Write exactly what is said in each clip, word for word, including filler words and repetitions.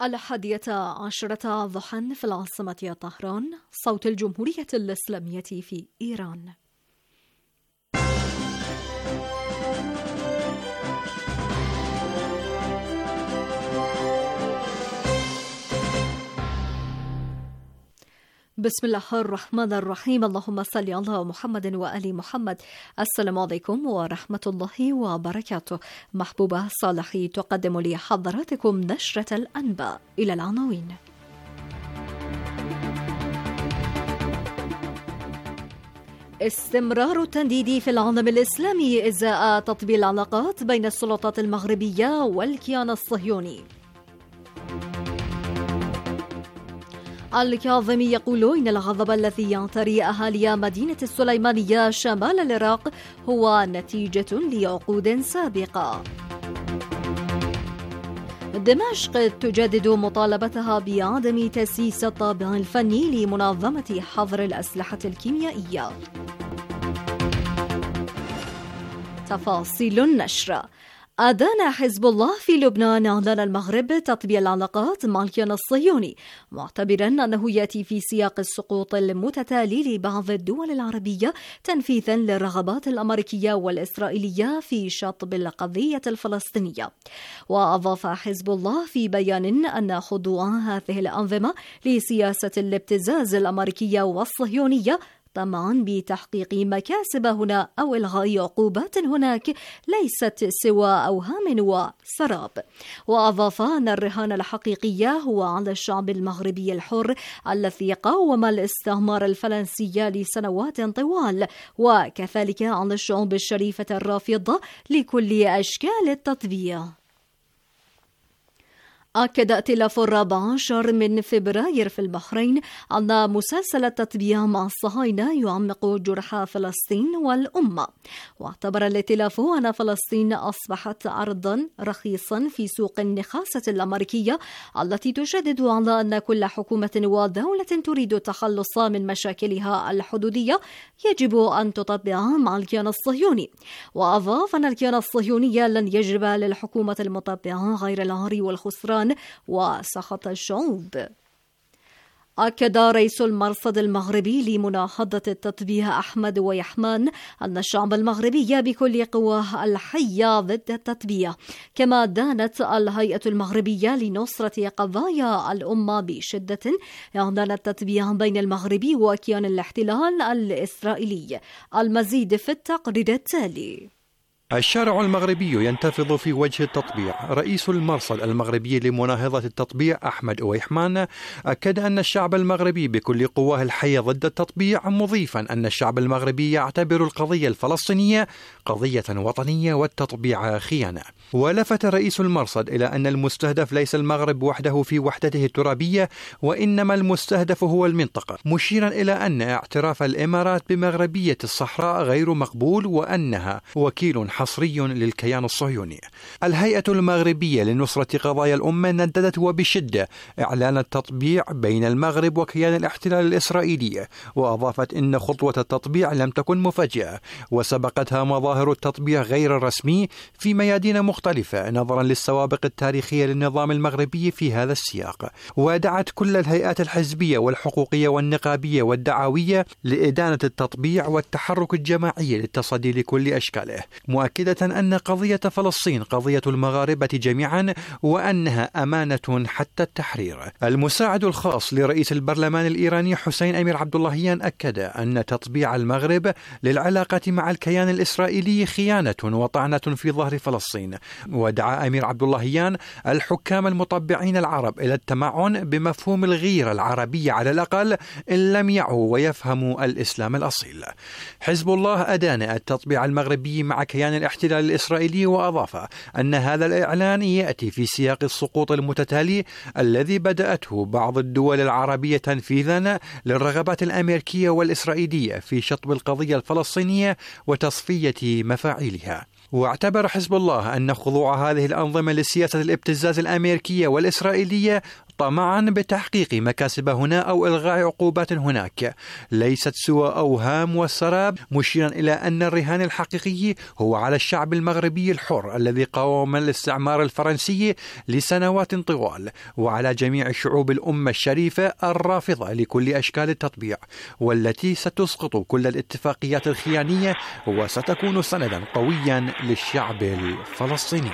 الحادية عشرة ضحى في العاصمة طهران. صوت الجمهورية الإسلامية في إيران. بسم الله الرحمن الرحيم. اللهم صل على محمد وآل محمد. السلام عليكم ورحمة الله وبركاته. محبوبة صالحي تقدم لحضراتكم نشرة الأنباء. إلى العناوين. استمرار التنديد في العالم الإسلامي إزاء تطبيع العلاقات بين السلطات المغربية والكيان الصهيوني. الكاظمي يقول إن الغضب الذي يعتري أهالي مدينة السليمانية شمال العراق هو نتيجة لعقود سابقة. دمشق تجدد مطالبتها بعدم تسييس الطابع الفني لمنظمة حظر الأسلحة الكيميائية. تفاصيل النشر. أدان حزب الله في لبنان إعلان المغرب تطبيع العلاقات مع الكيان الصهيوني، معتبرا أنه يأتي في سياق السقوط المتتالي لبعض الدول العربية تنفيذا للرغبات الأمريكية والإسرائيلية في شطب القضية الفلسطينية. وأضاف حزب الله في بيان أن خضوع هذه الأنظمة لسياسة الابتزاز الأمريكية والصهيونية طمعا بتحقيق مكاسب هنا أو إلغاء عقوبات هناك ليست سوى أوهام وسراب. وأضاف أن الرهان الحقيقي هو على الشعب المغربي الحر الذي قاوم الاستعمار الفرنسي لسنوات طوال، وكذلك على الشعوب الشريفة الرافضة لكل أشكال التطبيع. أكد ائتلاف الرابع عشر من فبراير في البحرين أن مسلسل التطبيع مع الصهاينة يعمق جرح فلسطين والأمة. واعتبر الائتلاف أن فلسطين أصبحت عرضا رخيصا في سوق النخاسة الأمريكية التي تشدد على أن كل حكومة ودولة تريد التخلص من مشاكلها الحدودية يجب أن تطبع مع الكيان الصهيوني. وأضاف أن الكيان الصهيوني لن يجب للحكومة المطبعة غير العار والخسران وسخط الشعوب. أكد رئيس المرصد المغربي لمناهضة التطبيع أحمد ويحمان أن الشعب المغربي بكل قواه الحية ضد التطبيع، كما دانت الهيئة المغربية لنصرة قضايا الأمة بشدة إعلان التطبيع بين المغرب وكيان الاحتلال الإسرائيلي. المزيد في التقرير التالي. الشارع المغربي ينتفض في وجه التطبيع. رئيس المرصد المغربي لمناهضة التطبيع أحمد ويحمان أكد أن الشعب المغربي بكل قواه الحية ضد التطبيع، مضيفا أن الشعب المغربي يعتبر القضية الفلسطينية قضية وطنية والتطبيع خيانة. ولفت رئيس المرصد إلى أن المستهدف ليس المغرب وحده في وحدته الترابية، وإنما المستهدف هو المنطقة، مشيرا إلى أن اعتراف الإمارات بمغربية الصحراء غير مقبول وأنها وكيل حصري للكيان الصهيوني. الهيئة المغربية لنصرة قضايا الأمة نددت وبشدة إعلان التطبيع بين المغرب وكيان الاحتلال الإسرائيلي، وأضافت إن خطوة التطبيع لم تكن مفاجئة، وسبقتها مظاهر التطبيع غير الرسمي في ميادين مختلفة نظرا للسوابق التاريخية للنظام المغربي في هذا السياق. ودعت كل الهيئات الحزبية والحقوقية والنقابية والدعوية لإدانة التطبيع والتحرك الجماعي للتصدي لكل أشكاله، مؤكدة أن قضية فلسطين قضية المغاربة جميعا وأنها أمانة حتى التحرير. المساعد الخاص لرئيس البرلمان الإيراني حسين أمير عبداللهيان أكد أن تطبيع المغرب للعلاقة مع الكيان الإسرائيلي خيانة وطعنة في ظهر فلسطين. ودعا أمير عبداللهيان الحكام المطبعين العرب إلى التمعن بمفهوم الغيرة العربية على الأقل إن لم يعوا ويفهموا الإسلام الأصيل. حزب الله أدان التطبيع المغربي مع كيان الاحتلال الإسرائيلي، وأضاف أن هذا الإعلان يأتي في سياق السقوط المتتالي الذي بدأته بعض الدول العربية تنفيذا للرغبات الأمريكية والإسرائيلية في شطب القضية الفلسطينية وتصفية مفاعيلها. واعتبر حزب الله أن خضوع هذه الأنظمة لسياسة الابتزاز الأمريكية والإسرائيلية طمعا بتحقيق مكاسب هنا أو إلغاء عقوبات هناك، ليست سوى أوهام والسراب، مشيرا إلى أن الرهان الحقيقي هو على الشعب المغربي الحر الذي قاوم الاستعمار الفرنسي لسنوات طوال، وعلى جميع شعوب الأمة الشريفة الرافضة لكل أشكال التطبيع، والتي ستسقط كل الاتفاقيات الخيانية وستكون سندا قويا للشعب الفلسطيني.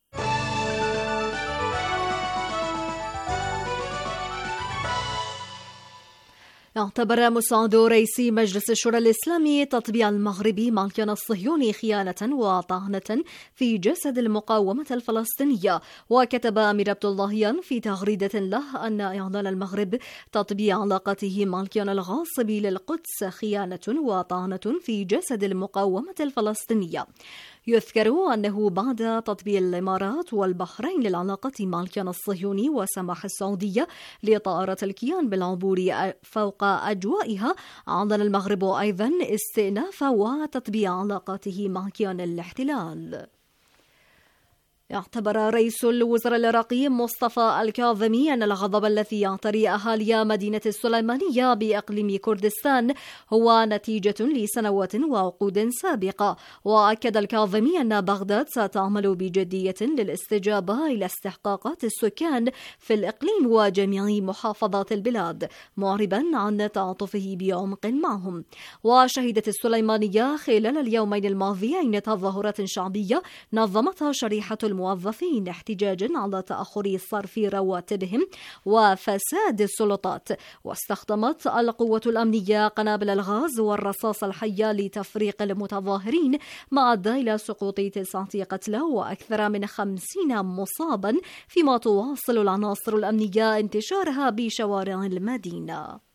اعتبر مساعد رئيس مجلس الشورى الإسلامي تطبيع المغربي مع الكيان الصهيوني خيانة وطعنة في جسد المقاومة الفلسطينية. وكتب أمير عبد اللهيان في تغريدة له أن إعلان المغرب تطبيع علاقته مع الكيان الغاصب للقدس خيانة وطعنة في جسد المقاومة الفلسطينية. يذكر أنه بعد تطبيع الإمارات والبحرين للعلاقة مع الكيان الصهيوني وسماح السعودية لطائرة الكيان بالعبور فوق أجوائها، أعلن المغرب أيضا استئناف وتطبيع علاقاته مع كيان الاحتلال. اعتبر رئيس الوزراء العراقي مصطفى الكاظمي أن الغضب الذي يعتري أهالي مدينة السليمانية بإقليم كردستان هو نتيجة لسنوات وعقود سابقة. وأكد الكاظمي أن بغداد ستعمل بجدية للاستجابة إلى استحقاقات السكان في الإقليم وجميع محافظات البلاد، معربا عن تعاطفه بعمق معهم. وشهدت السليمانية خلال اليومين الماضيين تظاهرات شعبية نظمتها شريحة الموظفين احتجاجا على تأخر صرف رواتبهم وفساد السلطات، واستخدمت القوة الأمنية قنابل الغاز والرصاص الحية لتفريق المتظاهرين، ما أدى إلى سقوط تسعة قتلى وأكثر من خمسين مصابا، فيما تواصل العناصر الأمنية انتشارها بشوارع المدينة.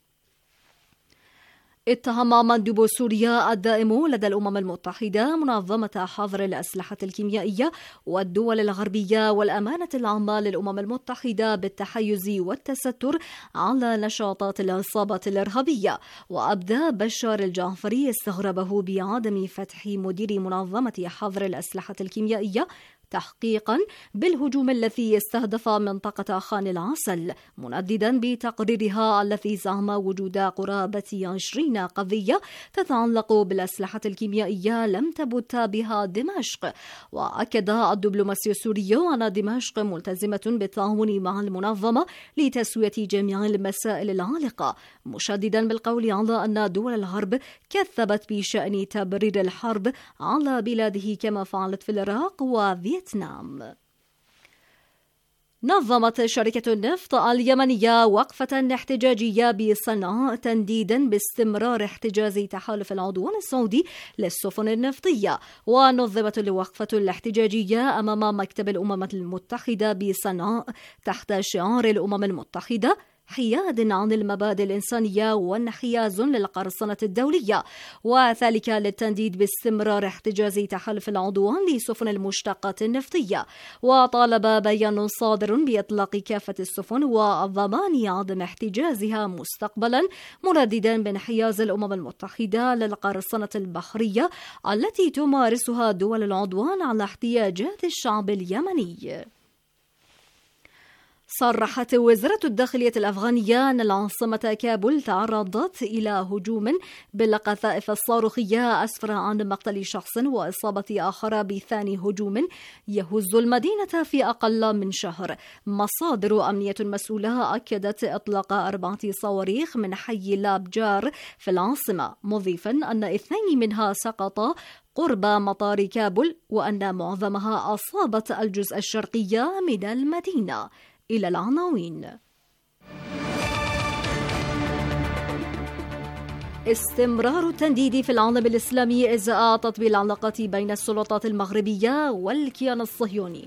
اتهم مندوب سوريا الدائم لدى الأمم المتحدة منظمة حظر الأسلحة الكيميائية والدول الغربية والأمانة العامة للأمم المتحدة بالتحيز والتستر على نشاطات العصابات الإرهابية. وأبدى بشار الجعفري استغرابه بعدم فتح مدير منظمة حظر الأسلحة الكيميائية تحقيقا بالهجوم الذي استهدف منطقة خان العسل، منددا بتقريرها الذي زعم وجود قرابة عشرين قضية تتعلق بالأسلحة الكيميائية لم تبت بها دمشق. وأكد الدبلوماسي السوري أن دمشق ملتزمة بالتعاون مع المنظمة لتسوية جميع المسائل العالقة، مشددا بالقول على أن دول الغرب كذبت بشأن تبرير الحرب على بلاده كما فعلت في العراق وفيتنام. نعم. نظمت شركة النفط اليمنية وقفة احتجاجية بصنعاء تنديدا باستمرار احتجاز تحالف العدوان السعودي للسفن النفطية. ونظمت الوقفة الاحتجاجية أمام مكتب الأمم المتحدة بصنعاء تحت شعار الأمم المتحدة حياد عن المبادئ الإنسانية وانحياز للقرصنة الدولية، وذلك للتنديد باستمرار احتجاز تحالف العدوان لسفن المشتقات النفطية. وطالب بيان صادر بإطلاق كافة السفن والضمان عدم احتجازها مستقبلا، مرددا بانحياز الأمم المتحدة للقرصنة البحرية التي تمارسها دول العدوان على احتياجات الشعب اليمني. صرحت وزارة الداخلية الأفغانية أن العاصمة كابول تعرضت إلى هجوم بالقذائف الصاروخية أسفر عن مقتل شخص وإصابة آخر بثاني هجوم يهز المدينة في أقل من شهر. مصادر أمنية مسؤولة أكدت إطلاق أربعة صواريخ من حي لابجار في العاصمة، مضيفا أن اثنين منها سقطا قرب مطار كابول وأن معظمها أصابت الجزء الشرقي من المدينة. إلى العناوين. استمرار التنديد في العالم الإسلامي إزاء تطبيع العلاقات بين السلطات المغربية والكيان الصهيوني.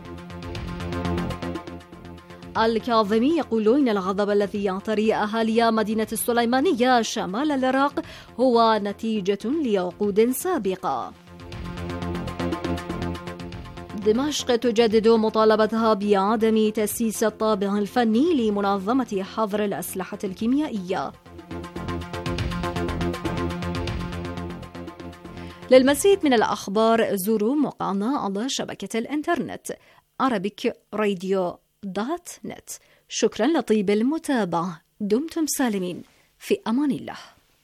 الكاظمي يقول إن الغضب الذي يعتري أهالي مدينة السليمانية شمال العراق هو نتيجة لعقود سابقة. دمشق تجدد مطالبتها بعدم تأسيس الطابع الفني لمنظمة حظر الأسلحة الكيميائية. للمزيد من الأخبار زوروا موقعنا على شبكة الإنترنت arabic radio دوت نت. شكرا لطيب المتابعة. دمتم سالمين، في أمان الله.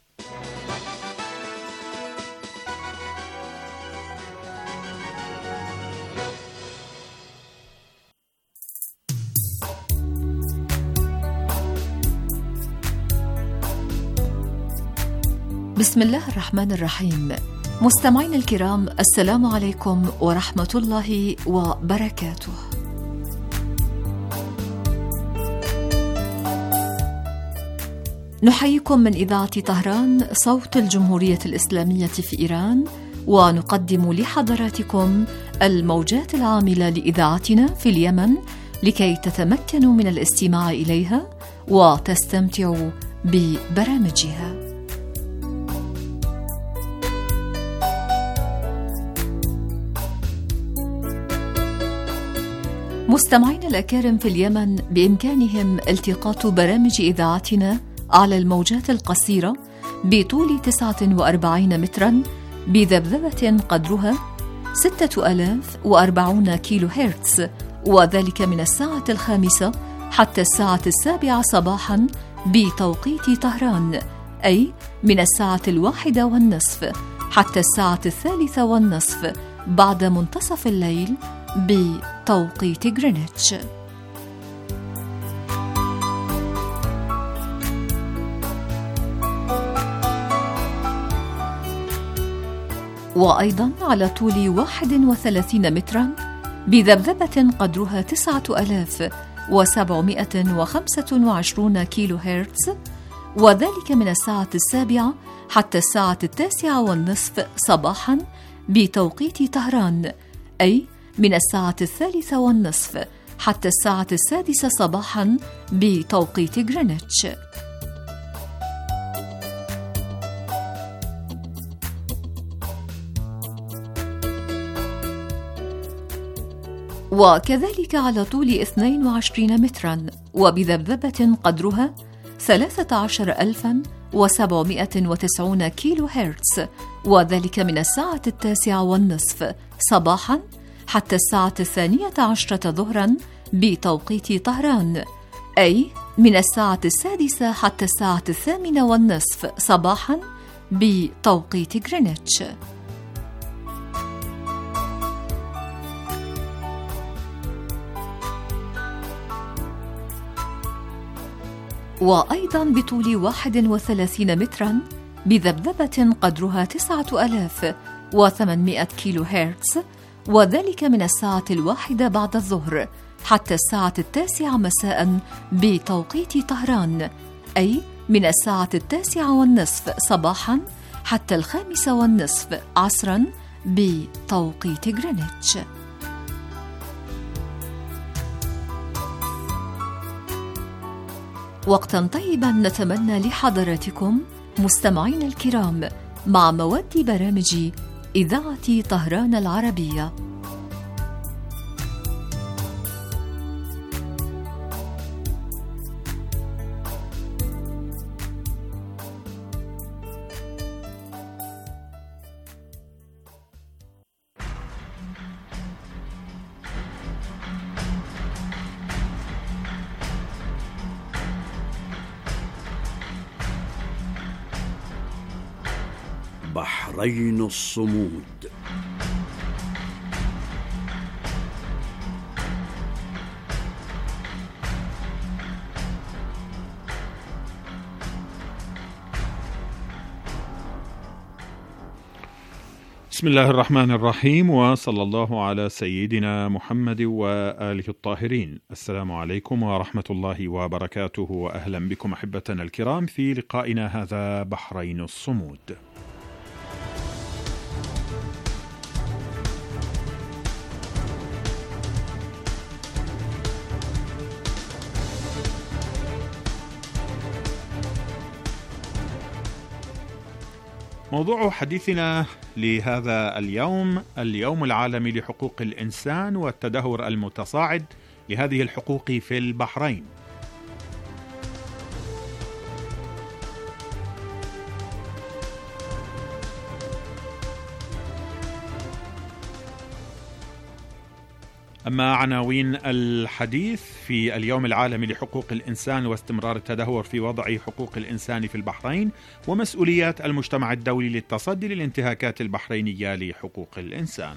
بسم الله الرحمن الرحيم. مستمعين الكرام، السلام عليكم ورحمة الله وبركاته. نحييكم من إذاعة طهران صوت الجمهورية الإسلامية في إيران، ونقدم لحضراتكم الموجات العاملة لإذاعتنا في اليمن لكي تتمكنوا من الاستماع إليها وتستمتعوا ببرامجها. مستمعين الأكارم في اليمن بإمكانهم التقاط برامج إذاعتنا على الموجات القصيرة بطول تسعة وأربعين متراً بذبذبة قدرها ستة آلاف وأربعون كيلو هرتز، وذلك من الساعة الخامسة حتى الساعة السابعة صباحاً بتوقيت طهران، أي من الساعة الواحدة والنصف حتى الساعة الثالثة والنصف بعد منتصف الليل بتوقيت غرينتش. وأيضا على طول واحد وثلاثين مترا بذبذبة قدرها تسعة آلاف وسبعمائة وخمسة وعشرين كيلو هرتز، وذلك من الساعة السابعة حتى الساعة التاسعة والنصف صباحا بتوقيت طهران، أي من الساعة الثالثة والنصف حتى الساعة السادسة صباحا بتوقيت غرينتش. وكذلك على طول اثنين وعشرين مترا وبذبذبة قدرها ثلاثة عشر ألفا وسبعمائة وتسعين كيلو هرتز، وذلك من الساعة التاسعة والنصف صباحا حتى الساعة الثانية عشرة ظهرا بتوقيت طهران، أي من الساعة السادسة حتى الساعة الثامنة والنصف صباحا بتوقيت غرينتش. وأيضا بطول واحد وثلاثين مترا بذبذبة قدرها تسعة آلاف وثمانمائة كيلو هرتز، وذلك من الساعة الواحدة بعد الظهر حتى الساعة التاسعة مساء بتوقيت طهران، أي من الساعة التاسعة والنصف صباحا حتى الخامسة والنصف عصرا بتوقيت غرينتش. وقتا طيبا نتمنى لحضراتكم مستمعين الكرام مع مواد برامج إذاعة طهران العربية. بحرين الصمود. بسم الله الرحمن الرحيم، وصلى الله على سيدنا محمد وآله الطاهرين. السلام عليكم ورحمة الله وبركاته، وأهلا بكم أحبتنا الكرام في لقائنا هذا بحرين الصمود. موضوع حديثنا لهذا اليوم اليوم العالمي لحقوق الإنسان والتدهور المتصاعد لهذه الحقوق في البحرين. أما عناوين الحديث في اليوم العالمي لحقوق الإنسان واستمرار التدهور في وضع حقوق الإنسان في البحرين، ومسؤوليات المجتمع الدولي للتصدي للانتهاكات البحرينية لحقوق الإنسان.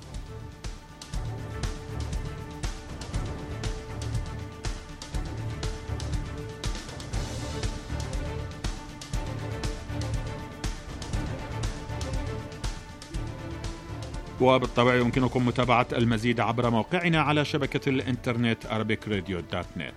وبالطبع يمكنكم متابعة المزيد عبر موقعنا على شبكة الإنترنت arabic radio دوت نت.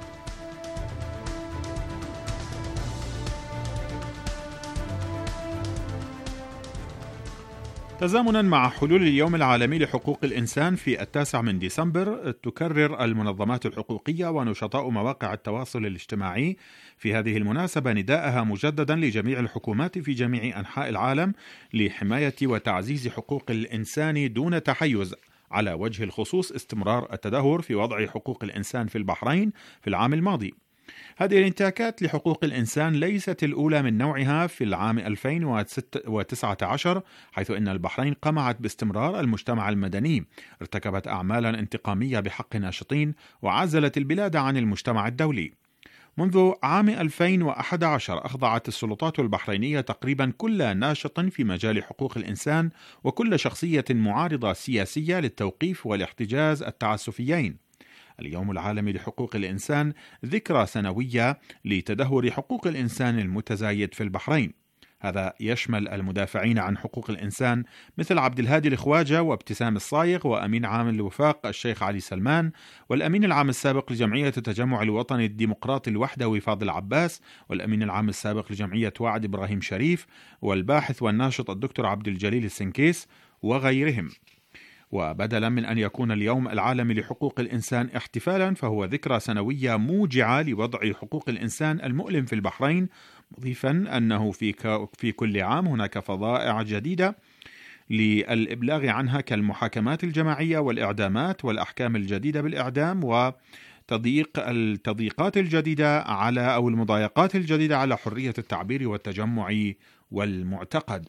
تزامنا مع حلول اليوم العالمي لحقوق الإنسان في التاسع من ديسمبر، تكرر المنظمات الحقوقية ونشطاء مواقع التواصل الاجتماعي في هذه المناسبة نداءها مجددا لجميع الحكومات في جميع أنحاء العالم لحماية وتعزيز حقوق الإنسان دون تحيز، على وجه الخصوص استمرار التدهور في وضع حقوق الإنسان في البحرين في العام الماضي. هذه الانتهاكات لحقوق الإنسان ليست الأولى من نوعها في العام ألفين وتسعة عشر، حيث أن البحرين قمعت باستمرار المجتمع المدني، ارتكبت أعمالا انتقامية بحق ناشطين، وعزلت البلاد عن المجتمع الدولي. منذ عام ألفين وأحد عشر أخضعت السلطات البحرينية تقريبا كل ناشط في مجال حقوق الإنسان وكل شخصية معارضة سياسية للتوقيف والاحتجاز التعسفيين. اليوم العالمي لحقوق الإنسان ذكرى سنوية لتدهور حقوق الإنسان المتزايد في البحرين. هذا يشمل المدافعين عن حقوق الإنسان مثل عبد الهادي الخواجة وابتسام الصايغ وأمين عام الوفاق الشيخ علي سلمان، والأمين العام السابق لجمعية التجمع الوطني الديمقراطي الوحدوي فاضل عباس، والأمين العام السابق لجمعية وعد إبراهيم شريف، والباحث والناشط الدكتور عبد الجليل السنكيس وغيرهم. وبدلا من أن يكون اليوم العالمي لحقوق الإنسان احتفالا، فهو ذكرى سنوية موجعة لوضع حقوق الإنسان المؤلم في البحرين، مضيفا أنه في, في كل عام هناك فظائع جديدة للإبلاغ عنها كالمحاكمات الجماعية والإعدامات والأحكام الجديدة بالإعدام وتضييق التضييقات الجديدة على أو المضايقات الجديدة على حرية التعبير والتجمع والمعتقد.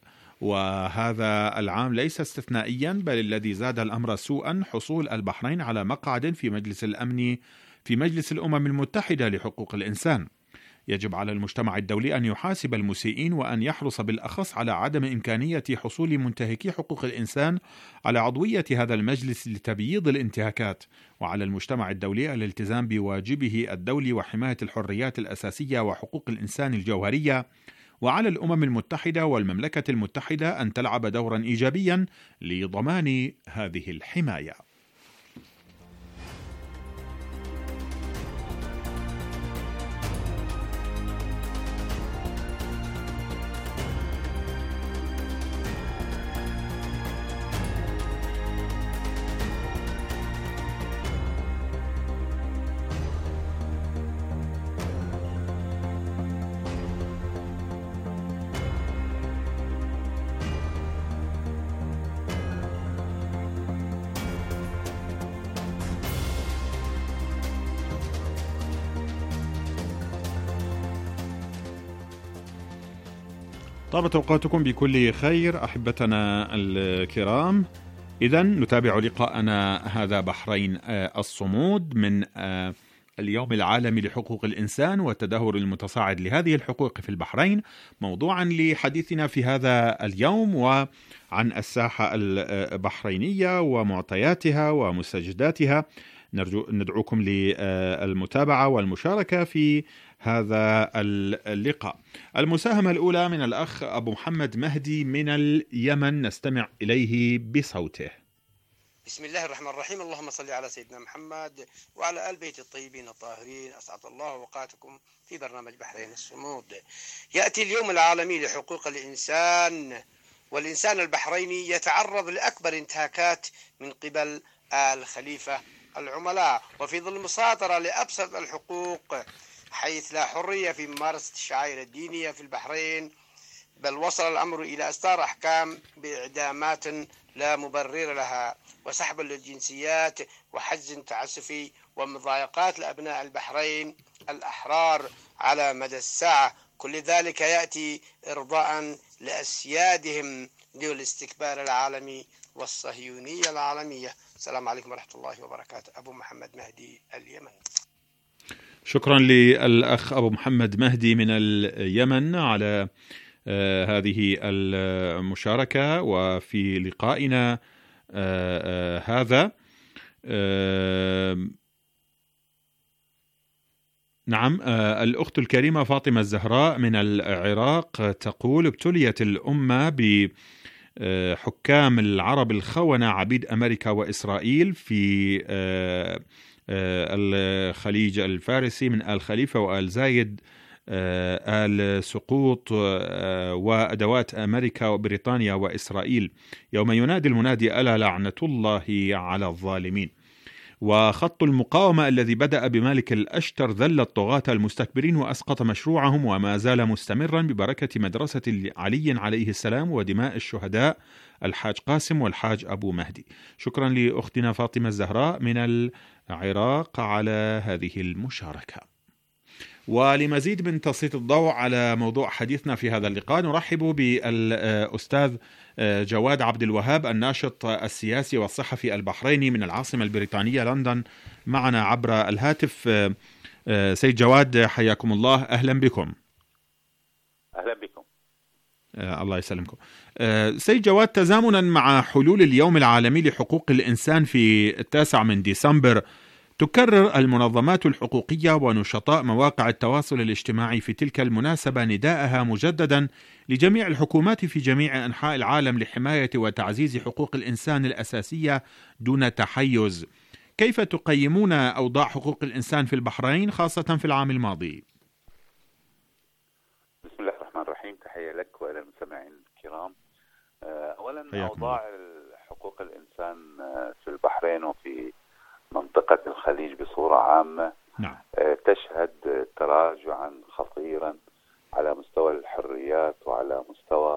وهذا العام ليس استثنائيا، بل الذي زاد الأمر سوءا حصول البحرين على مقعد في مجلس الأمن في مجلس الأمم المتحدة لحقوق الإنسان. يجب على المجتمع الدولي أن يحاسب المسيئين وأن يحرص بالأخص على عدم إمكانية حصول منتهكي حقوق الإنسان على عضوية هذا المجلس لتبييض الانتهاكات، وعلى المجتمع الدولي الالتزام بواجبه الدولي وحماية الحريات الأساسية وحقوق الإنسان الجوهرية، وعلى الأمم المتحدة والمملكة المتحدة أن تلعب دورا إيجابيا لضمان هذه الحماية. طابت أوقاتكم بكل خير أحبتنا الكرام. إذن نتابع لقاءنا هذا بحرين الصمود من اليوم العالمي لحقوق الإنسان والتدهور المتصاعد لهذه الحقوق في البحرين، موضوعا لحديثنا في هذا اليوم وعن الساحة البحرينية ومعطياتها ومستجداتها. نرجو ندعوكم للمتابعة والمشاركة في هذا اللقاء. المساهمة الأولى من الأخ أبو محمد مهدي من اليمن، نستمع إليه بصوته. بسم الله الرحمن الرحيم. اللهم صل على سيدنا محمد وعلى آل بيت الطيبين الطاهرين. أسعد الله أوقاتكم في برنامج بحرين الصمود. يأتي اليوم العالمي لحقوق الإنسان، والإنسان البحريني يتعرض لأكبر انتهاكات من قبل الخليفة العملاء، وفي ظل المساطرة لأبسط الحقوق، حيث لا حرية في ممارسة الشعائر الدينية في البحرين، بل وصل الأمر إلى إصدار أحكام بإعدامات لا مبرر لها، وسحب للجنسيات، وحجز تعسفي، ومضايقات لأبناء البحرين الأحرار على مدى الساعة. كل ذلك يأتي إرضاء لأسيادهم دون الاستكبار العالمي والصهيونية العالمية. والسلام عليكم ورحمة الله وبركاته. أبو محمد مهدي، اليمن. شكرا للأخ أبو محمد مهدي من اليمن على آه هذه المشاركة. وفي لقائنا آه آه هذا آه نعم آه الأخت الكريمة فاطمة الزهراء من العراق تقول: ابتليت الأمة بحكام العرب الخونة عبيد أمريكا وإسرائيل في آه الخليج الفارسي من آل خليفة وآل زايد، آل سقوط وأدوات أمريكا وبريطانيا وإسرائيل، يوم ينادي المنادي ألا لعنة الله على الظالمين. وخط المقاومة الذي بدأ بمالك الأشتر ذل الطغاة المستكبرين وأسقط مشروعهم وما زال مستمرا ببركة مدرسة علي عليه السلام ودماء الشهداء الحاج قاسم والحاج أبو مهدي. شكرا لأختنا فاطمة الزهراء من العراق على هذه المشاركة. ولمزيد من تسليط الضوء على موضوع حديثنا في هذا اللقاء نرحب بالأستاذ جواد عبد الوهاب، الناشط السياسي والصحفي البحريني من العاصمة البريطانية لندن، معنا عبر الهاتف. سيد جواد حياكم الله، أهلا بكم. أهلا بكم. آه الله يسلمكم. آه سيد جواد، تزامنا مع حلول اليوم العالمي لحقوق الإنسان في التاسع من ديسمبر، تكرر المنظمات الحقوقية ونشطاء مواقع التواصل الاجتماعي في تلك المناسبة نداءها مجددا لجميع الحكومات في جميع أنحاء العالم لحماية وتعزيز حقوق الإنسان الأساسية دون تحيز. كيف تقيمون أوضاع حقوق الإنسان في البحرين خاصة في العام الماضي؟ بسم الله الرحمن الرحيم، تحية لك وإلى المستمعين الكرام. أولا، أوضاع حقوق الإنسان في البحرين وفي منطقة الخليج بصورة عامة نعم. تشهد تراجعا خطيرا على مستوى الحريات وعلى مستوى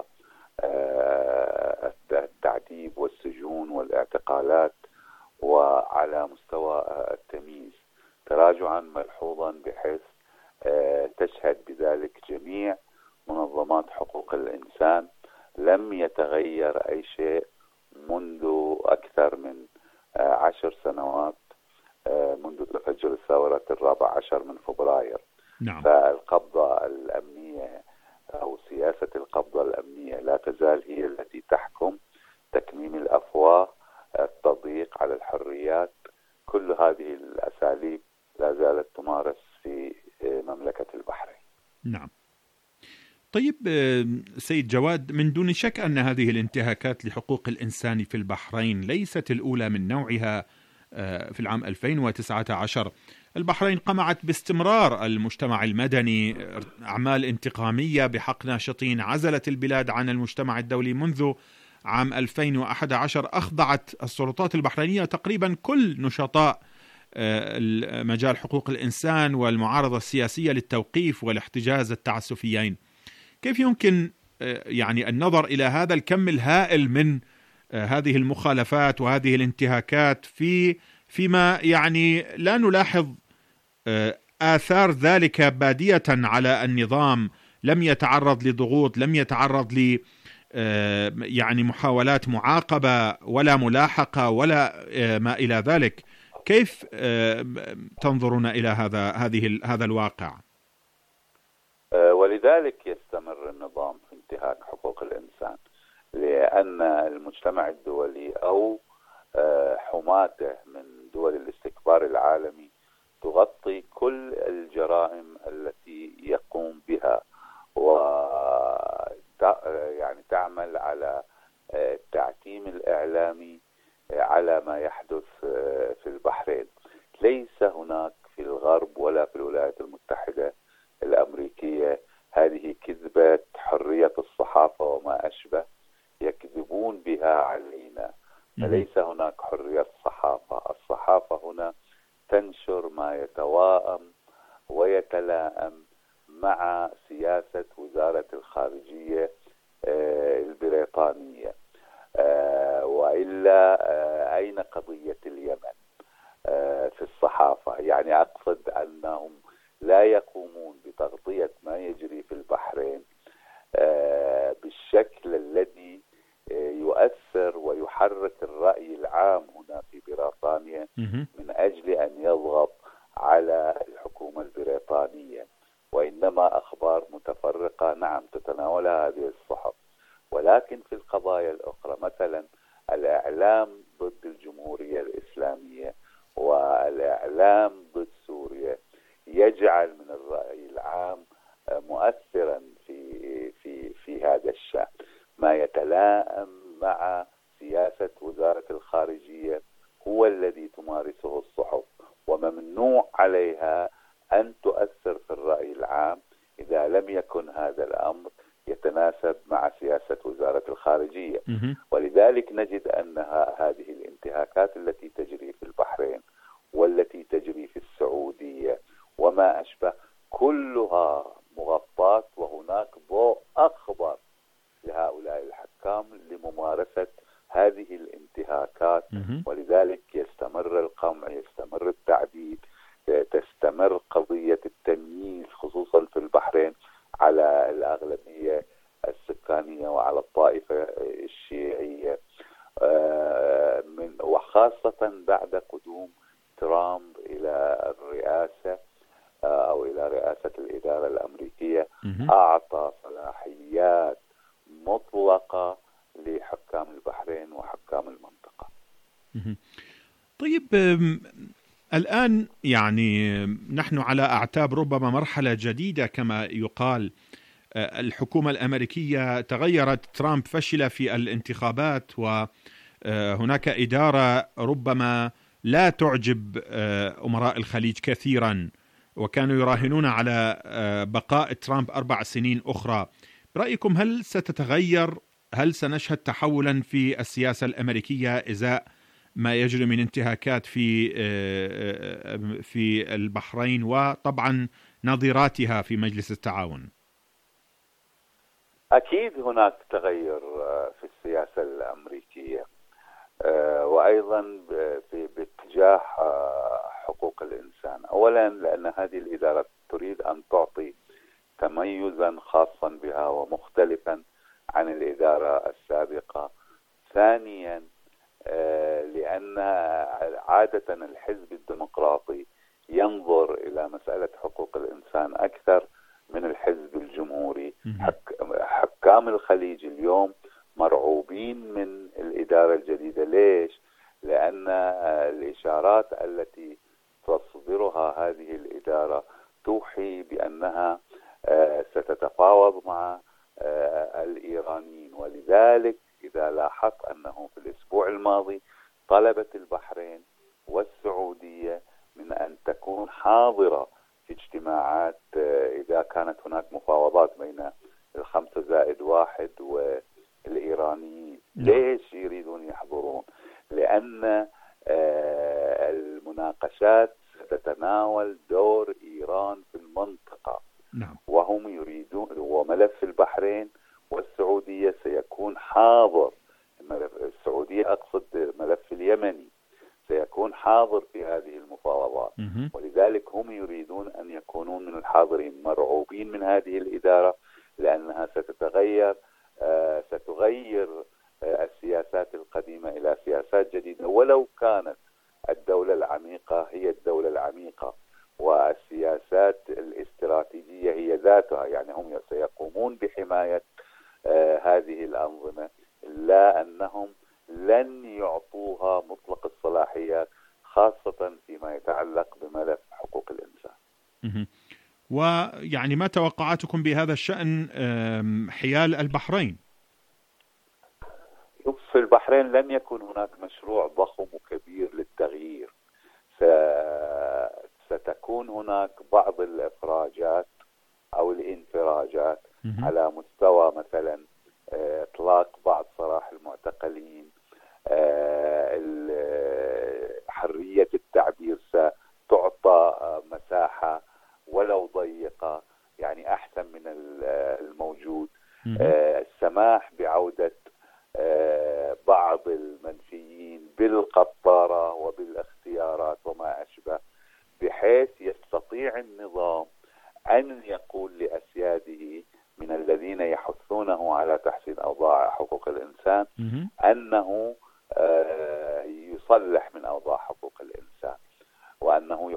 التعذيب والسجون والاعتقالات وعلى مستوى التمييز، تراجعا ملحوظا بحيث تشهد بذلك جميع منظمات حقوق الإنسان. لم يتغير أي شيء منذ أكثر من عشر سنوات، منذ تفجر الثورة الرابع عشر من فبراير. نعم. فالقبضة الأمنية أو سياسة القبضة الأمنية لا تزال هي التي تحكم، تكميم الأفواه، التضييق على الحريات، كل هذه الأساليب لا زالت تمارس في مملكة البحرين. نعم. طيب سيد جواد، من دون شك أن هذه الانتهاكات لحقوق الإنسان في البحرين ليست الأولى من نوعها. في العام ألفين وتسعة عشر البحرين قمعت باستمرار المجتمع المدني أعمال انتقامية بحق ناشطين، عزلت البلاد عن المجتمع الدولي. منذ عام ألفين وأحد عشر أخضعت السلطات البحرينية تقريبا كل نشطاء مجال حقوق الإنسان والمعارضة السياسية للتوقيف والاحتجاز التعسفيين. كيف يمكن يعني النظر إلى هذا الكم الهائل من هذه المخالفات وهذه الانتهاكات في فيما يعني لا نلاحظ آثار ذلك بادية على النظام، لم يتعرض لضغوط، لم يتعرض ل يعني محاولات معاقبة ولا ملاحقة ولا ما إلى ذلك؟ كيف تنظرون إلى هذا هذه هذا الواقع؟ ولذلك يستمر النظام في انتهاك حقوق الإنسان، لأن المجتمع الدولي أو حماته من دول الاستكبار العالمي تغطي كل الجرائم التي يقوم بها، و يعني تعمل على التعتيم الإعلامي على ما يحدث في البحرين. ليس هناك في الغرب ولا في الولايات المتحدة الأمريكية هذه كذبة حرية الصحافة وما أشبه يكذبون بها علينا. فليس هناك حرية صحافة. الصحافة هنا تنشر ما يتواءم ويتلائم مع سياسة وزارة الخارجية البريطانية، وإلا أين قضية اليمن في الصحافة؟ يعني أقصد أنهم لا يقومون بتغطية ما يجري في البحرين بالشكل الذي يؤثر ويحرك الرأي العام هنا في بريطانيا من أجل أن يضغط على الحكومة البريطانية، وإنما أخبار متفرقة نعم تتناول هذه الصحف. ولكن في القضايا الأخرى مثلا الإعلام ضد الجمهورية الإسلامية والإعلام ضد سوريا يجعل من الرأي العام مؤثرا في في في هذا الشأن، ما يتلائم مع سياسة وزارة الخارجية هو الذي تمارسه الصحف، وممنوع عليها أن تؤثر في الرأي العام إذا لم يكن هذا الأمر يتناسب مع سياسة وزارة الخارجية. ولذلك نجد أن هذه الانتهاكات التي تجري في البحرين والتي تجري في السعودية وما أشبه كلها مغطاة، وهناك ضوء أخضر لهؤلاء الحكام لممارسة هذه الانتهاكات. ولذلك يستمر القمع، يستمر التعذيب، تستمر قضية التمييز خصوصا في البحرين على الأغلبية السكانية وعلى الطائفة الشيعية، من وخاصة بعد قدوم ترامب إلى الرئاسة أو إلى رئاسة الإدارة الأمريكية، أعطى صلاحيات مطلقة لحكام البحرين وحكام المنطقة. طيب الآن يعني نحن على أعتاب ربما مرحلة جديدة كما يقال. الحكومة الأمريكية تغيرت، ترامب فشل في الانتخابات، وهناك إدارة ربما لا تعجب أمراء الخليج كثيرا، وكانوا يراهنون على بقاء ترامب أربع سنين أخرى. برأيكم هل ستتغير؟ هل سنشهد تحولا في السياسة الأمريكية إزاء ما يجري من انتهاكات في في البحرين وطبعا نظيراتها في مجلس التعاون؟ أكيد هناك تغير في السياسة الأمريكية، وأيضا باتجاه حقوق الإنسان. أولا لأن هذه الإدارة تريد أن تعطي تميزا خاصا بها ومختلفا عن الإدارة السابقة. ثانيا لأن عادة الحزب الديمقراطي ينظر إلى مسألة حقوق الإنسان أكثر من الحزب الجمهوري. حكام الخليج اليوم مرعوبين من الإدارة الجديدة. ليش؟ لأن الإشارات التي تصدرها هذه الإدارة توحي بأنها ستتفاوض مع الإيرانيين. ولذلك إذا لاحظت أنه في الأسبوع الماضي طلبت البحرين والسعودية من أن تكون حاضرة في اجتماعات إذا كانت هناك مفاوضات بين الخمسة زائد واحد والإيرانيين. ليش يريدون يحضرون؟ لأن المناقشات ستتناول دور إيران في المنطقة، وهم يريدون، وملف البحرين والسعودية سيكون حاضر. السعودية أقصد ملف اليمني سيكون حاضر في هذه المفاوضات. ولذلك هم يريدون أن يكونون من الحاضرين. مرعوبين من هذه الإدارة لأنها ستتغير، آه ستغير آه السياسات القديمة إلى سياسات جديدة، ولو كانت الدولة العميقة هي الدولة العميقة والسياسات الاستراتيجية هي ذاتها. يعني هم سيقومون بحماية آه هذه الأنظمة، لا أنهم لن يعطوها مطلق الصلاحيات، خاصة فيما يتعلق بملف حقوق الإنسان. ويعني ما توقعاتكم بهذا الشأن حيال البحرين؟ في البحرين لن يكون هناك مشروع ضخم وكبير للتغيير. ستكون هناك بعض الإفراجات أو الانفراجات على مستوى مثلا إطلاق بعض سراح المعتقلين، حرية التعبير ستعطى مساحة ولو ضيقة، يعني أحسن من الموجود. السماح بعودة بعض المنفيين بالقطارة وبالاختيارات وما أشبه، بحيث يستطيع النظام أن يقول لأسياده من الذين يحثونه على تحسين أوضاع حقوق الإنسان أنه يصلح من أوضاع حقوق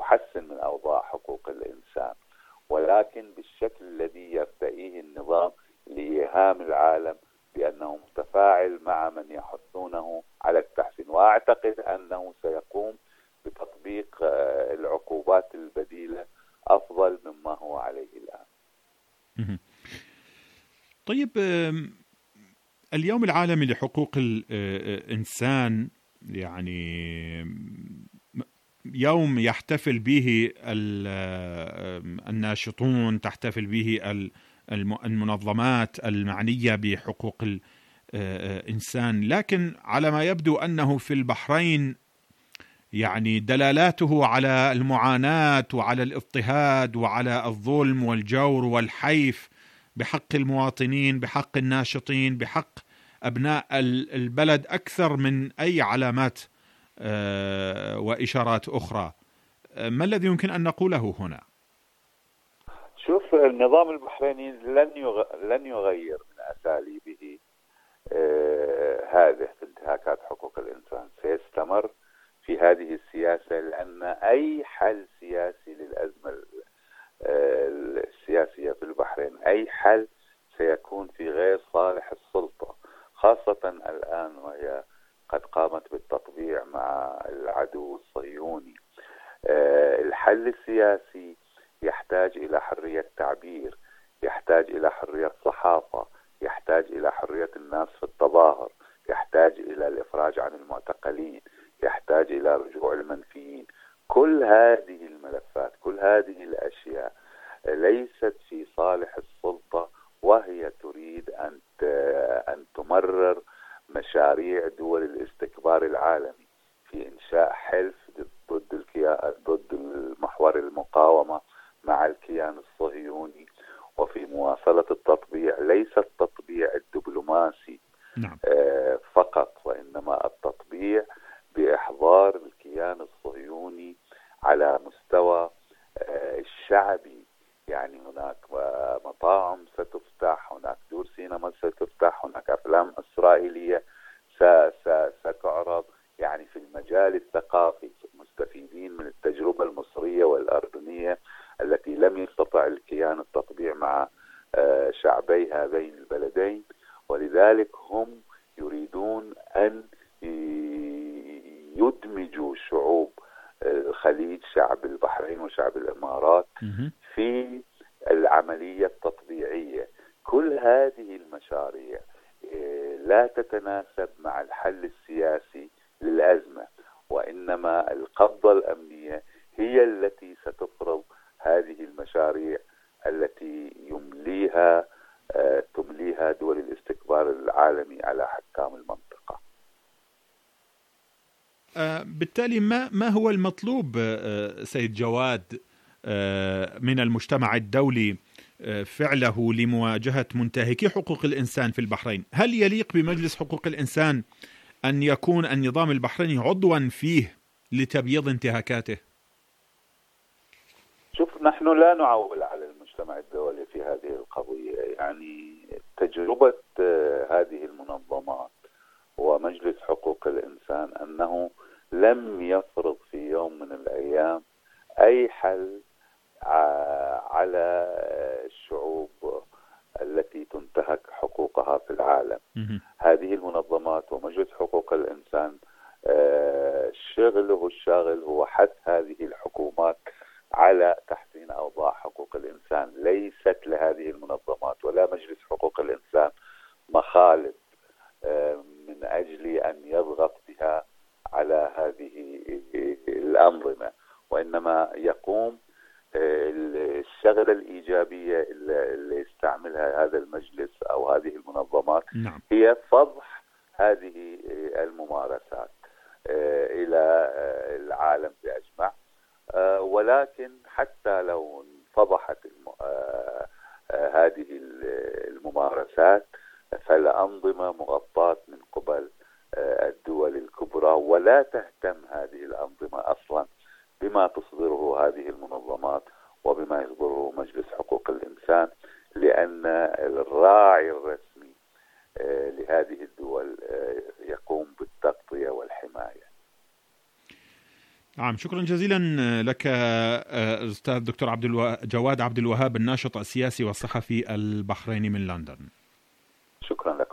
تحسن من أوضاع حقوق الإنسان، ولكن بالشكل الذي يرتئيه النظام لإيهام العالم بأنه متفاعل مع من يحثونه على التحسين. وأعتقد أنه سيقوم بتطبيق العقوبات البديلة أفضل مما هو عليه الآن. طيب، اليوم العالمي لحقوق الإنسان يعني يوم يحتفل به الناشطون، تحتفل به المنظمات المعنية بحقوق الإنسان، لكن على ما يبدو أنه في البحرين يعني دلالاته على المعاناة وعلى الاضطهاد وعلى الظلم والجور والحيف بحق المواطنين، بحق الناشطين، بحق أبناء البلد أكثر من أي علامات وإشارات أخرى. ما الذي يمكن أن نقوله هنا؟ شوف، النظام البحريني لن لن يغير من أساليبه هذه في انتهاكات حقوق الإنسان، سيستمر في هذه السياسة، لأن أي حل سياسي للأزمة السياسية في البحرين، أي حل سيكون في غير صالح السلطة، خاصة الآن وهي قد قامت بالتطبيع مع العدو الصهيوني. الحل السياسي يحتاج إلى حرية تعبير، يحتاج إلى حرية صحافة، يحتاج إلى حرية الناس في التظاهر، يحتاج إلى الإفراج عن المعتقلين، يحتاج إلى رجوع المنفيين. كل هذه الملفات، كل هذه الأشياء ليست في صالح السلطة، وهي تريد أن أن تمرر مشاريع دول الاستكبار العالمي في إنشاء حلف ضد الكيان ضد المحور المقاومة مع الكيان الصهيوني، وفي مواصلة التطبيع، ليس التطبيع الدبلوماسي نعم. فقط، وإنما التطبيع بإحضار الكيان الصهيوني على مستوى الشعبي. يعني هناك مطاعم ستفتح، هناك دور سينما ستفتح، هناك أفلام إسرائيلية ستعرض، يعني في المجال الثقافي مستفيدين من التجربة المصرية والأردنية التي لم يستطع الكيان التطبيع مع شعبي هذين البلدين، ولذلك هم يريدون أن يدمجوا شعوب الخليج، شعب البحرين وشعب الإمارات، في العملية التطبيعية. كل هذه المشاريع لا تتناسب مع الحل السياسي للأزمة، وإنما القبضة الأمنية هي التي ستفرض هذه المشاريع التي يمليها تمليها دول الاستكبار العالمي على حكام المنطقة. بالتالي ما ما هو المطلوب سيد جواد من المجتمع الدولي فعله لمواجهة منتهكي حقوق الإنسان في البحرين؟ هل يليق بمجلس حقوق الإنسان أن يكون النظام البحريني عضوا فيه لتبييض انتهاكاته؟ شوف، نحن لا نعول على المجتمع الدولي في هذه القضية. يعني تجربة هذه المنظمات ومجلس حقوق الإنسان أنه لم يفرض في يوم من الأيام أي حل على الشعوب التي تنتهك حقوقها في العالم. هذه المنظمات ومجلس حقوق الإنسان شغله الشاغل هو حث هذه الحكومات على تحسين أوضاع حقوق الإنسان. ليست لهذه المنظمات ولا مجلس حقوق الإنسان مخالب من أجل أن يضغط بها على هذه الأنظمة، وإنما يقوم الشغلة الإيجابية اللي يستعملها هذا المجلس أو هذه المنظمات نعم. هي فضح هذه الممارسات إلى العالم بأجمع. ولكن حتى لو فضحت هذه الممارسات فالأنظمة مغطاة من قبل الدول الكبرى، ولا تهتم هذه الأنظمة أصلا بما تصدره هذه المنظمات وبما يصدره مجلس حقوق الإنسان، لأن الراعي الرسمي لهذه الدول يقوم بالتغطية والحماية. نعم، شكرا جزيلا لك أستاذ دكتور عبد الو... جواد عبد الوهاب، الناشط السياسي والصحفي البحريني من لندن. شكرا لكم.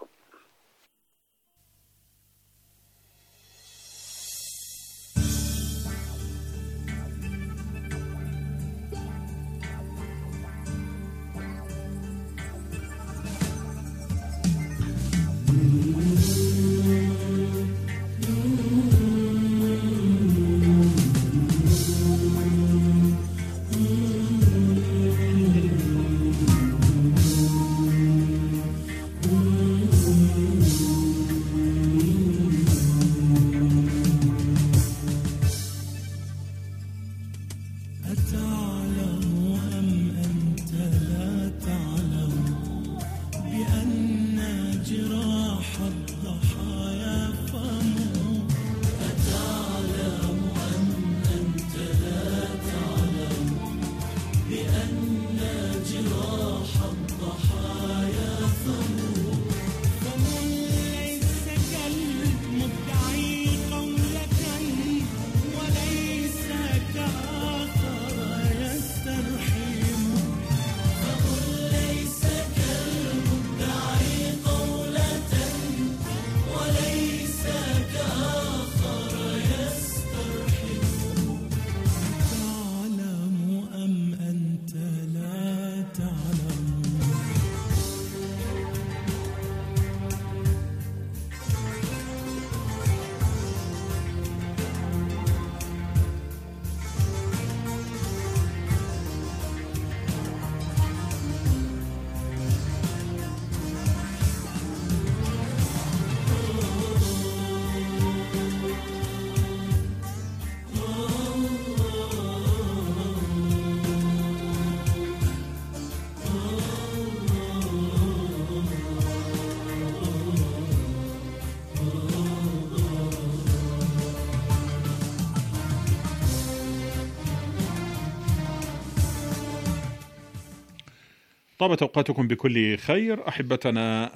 طابت أوقاتكم بكل خير أحبتنا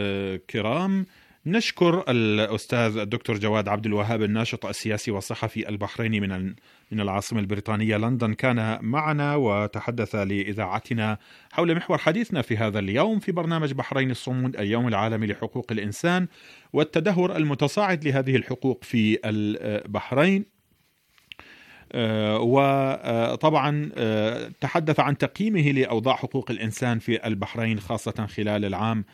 الكرام. نشكر الأستاذ الدكتور جواد عبد الوهاب، الناشط السياسي والصحفي البحريني من من العاصمة البريطانية لندن، كان معنا وتحدث لإذاعتنا حول محور حديثنا في هذا اليوم في برنامج بحرين الصمود، اليوم العالمي لحقوق الإنسان والتدهور المتصاعد لهذه الحقوق في البحرين. وطبعا تحدث عن تقييمه لأوضاع حقوق الإنسان في البحرين خاصة خلال العام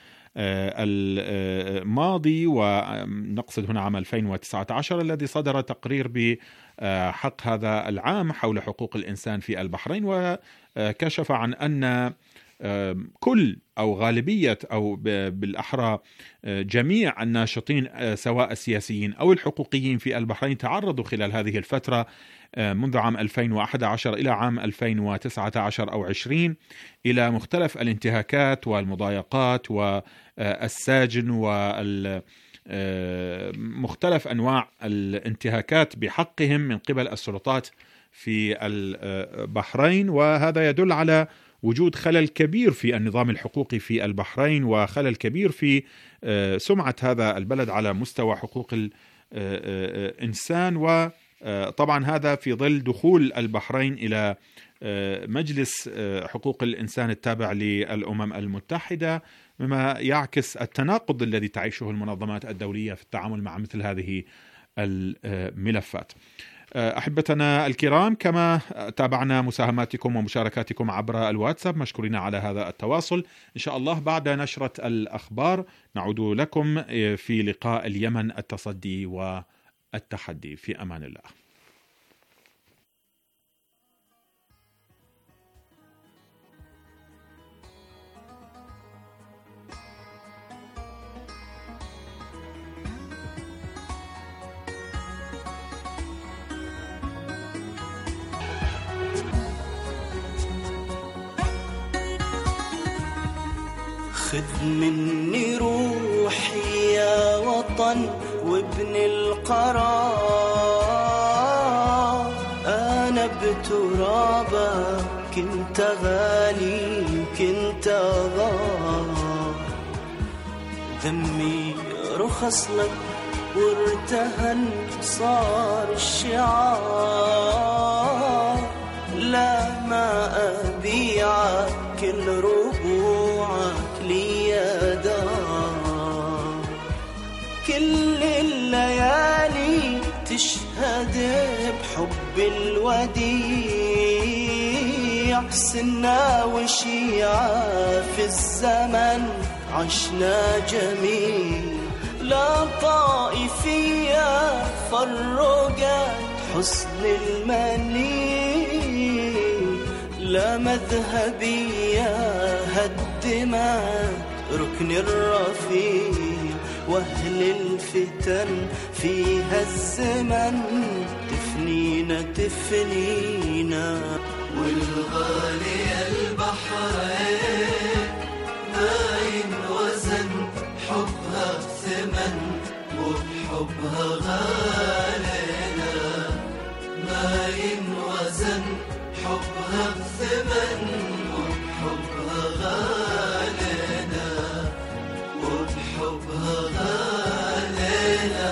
الماضي، ونقصد هنا عام ألفين وتسعة عشر الذي صدر تقرير بحق هذا العام حول حقوق الإنسان في البحرين، وكشف عن أن كل أو غالبية أو بالأحرى جميع الناشطين سواء السياسيين أو الحقوقيين في البحرين تعرضوا خلال هذه الفترة منذ عام ألفين وأحد عشر إلى عام ألفين وتسعة عشر أو عشرين إلى مختلف الانتهاكات والمضايقات والسجن ومختلف أنواع الانتهاكات بحقهم من قبل السلطات في البحرين. وهذا يدل على وجود خلل كبير في النظام الحقوقي في البحرين وخلل كبير في سمعة هذا البلد على مستوى حقوق الإنسان. وطبعا هذا في ظل دخول البحرين إلى مجلس حقوق الإنسان التابع للأمم المتحدة، مما يعكس التناقض الذي تعيشه المنظمات الدولية في التعامل مع مثل هذه الملفات. أحبتنا الكرام، كما تابعنا مساهماتكم ومشاركاتكم عبر الواتساب، مشكورين على هذا التواصل. إن شاء الله بعد نشرة الأخبار نعود لكم في لقاء اليمن، التصدي والتحدي. في أمان الله. خذ مني روحي يا وطن وابن القرار، أنا بترابك كنت غالي كنت غار، دمي رخص لك وارتهن صار الشعار، لا ما أبيعك كل ربوعك لي دار. كل الليالي تشهد بحب الوديع، سنا وشيعة في الزمن عشنا جميع. لا طائفية فرقت حسن المنيع، لا مذهبية هدمت ركن الرفيع. واهل الفتن فيها الزمن تفنينا تفنينا، والغالي البحرين ما ينوزن حبها ثمن، وبحبها غالينا ما ينوزن حبها ثمن، وبحبها غالينا وبحبها غالينا.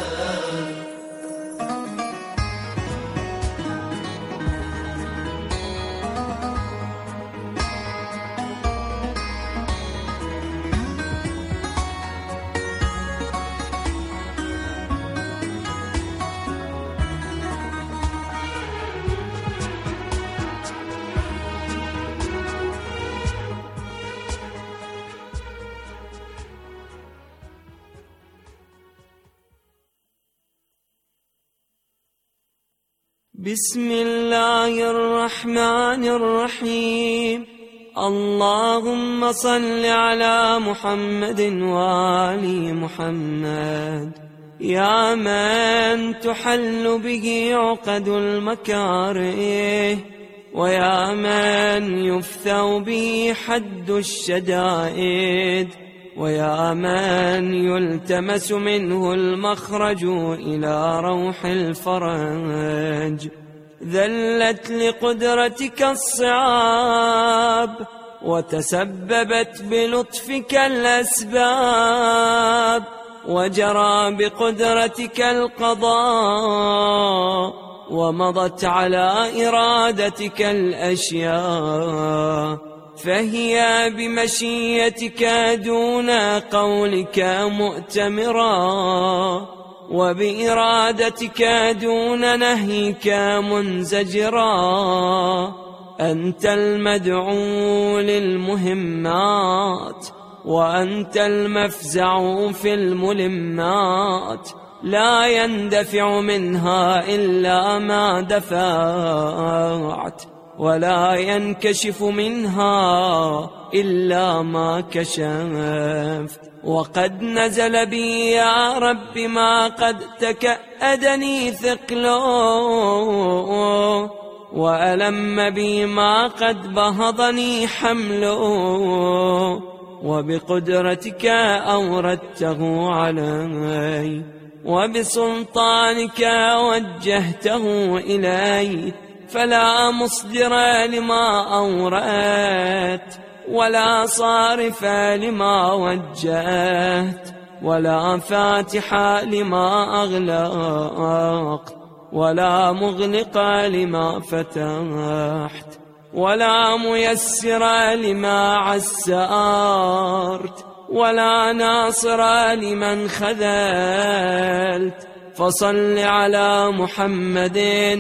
بسم الله الرحمن الرحيم. اللهم صل على محمد وآل محمد، يا من تحل به عقد المكاره، ويا من يفثو به حد الشدائد، ويا من يلتمس منه المخرج إلى روح الفرج. ذلت لقدرتك الصعاب، وتسببت بلطفك الأسباب، وجرى بقدرتك القضاء، ومضت على إرادتك الأشياء. فهي بمشيتك دون قولك مؤتمرا، وبإرادتك دون نهيك منزجرا. أنت المدعو للمهمات، وأنت المفزع في الملمات. لا يندفع منها إلا ما دفعت، ولا ينكشف منها إلا ما كشفت. وقد نزل بي يا رب ما قد تكأدني ثقله، وألم بي ما قد بهضني حمله. وبقدرتك أوردته علي، وبسلطانك وجهته إلي. فلا مصدر لما أوردت، ولا صارف لما وجهت، ولا فاتح لما أغلقت، ولا مغلق لما فتحت، ولا ميسر لما عسرت، ولا ناصر لمن خذلت. فصل على محمد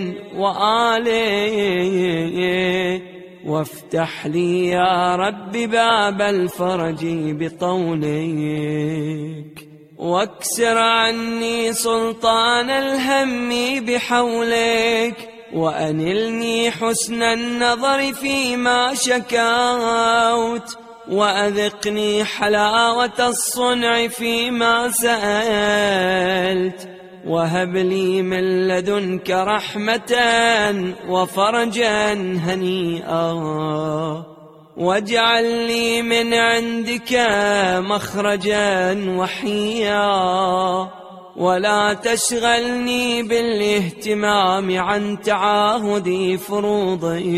وآله، وافتح لي يا رب باب الفرج بطولك. واكسر عني سلطان الهم بحولك، وأنلني حسن النظر فيما شكوت، وأذقني حلاوة الصنع فيما سألت. وهب لي من لدنك رحمة وفرجا هنيئا، واجعل لي من عندك مخرجا وحيا. ولا تشغلني بالاهتمام عن تعاهد